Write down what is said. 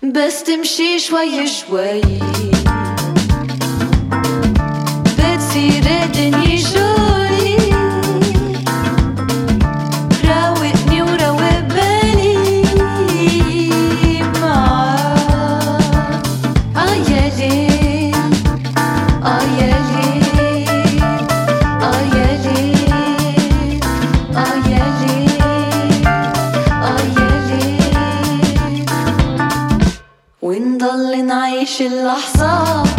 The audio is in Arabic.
بس تمشي شوي شوي بتصير الدنيا شوي راوقني وراوق بالي معاك يا ليل يا ليل يا ليل يا ليل يا ليل ونضل نعيش اللحظة